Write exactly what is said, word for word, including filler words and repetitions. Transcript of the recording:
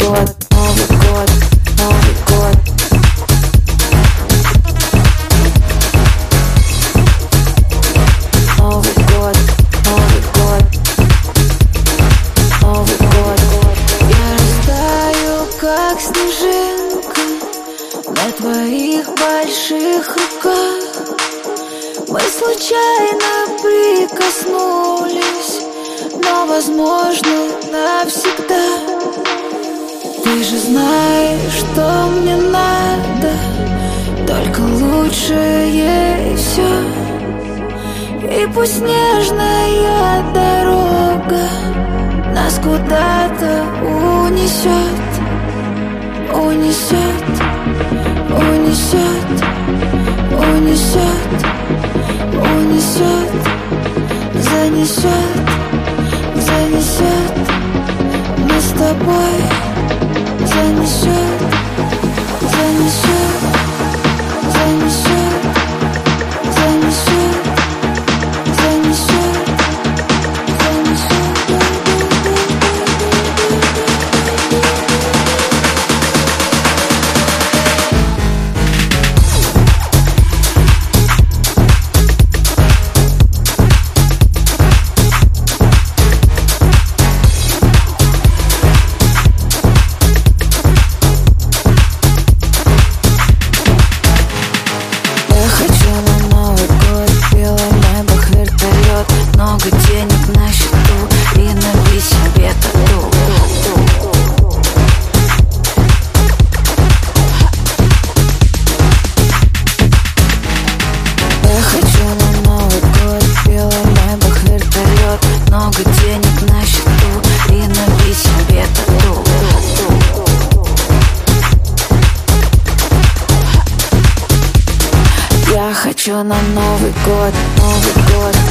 год, Новый год, Новый год. Новый год, Новый год, Новый год. Я растаю, как снежинка на твоих больших руках. Мы случайно прикоснулись, но, возможно, навсегда. Ты же знаешь, что мне надо, только лучшее и все. И пусть снежная дорога нас куда-то унесет, унесет, унесет, унесет, унесет, занесет, занесет. Мы с тобой занесет, занесет, занесет, занесет, занесет, занесет. Много денег на счету и налей себе тату. Я хочу на Новый год в белом небах вертолет. Много денег на счету и налей себе тату. Я хочу на Новый год, Новый год,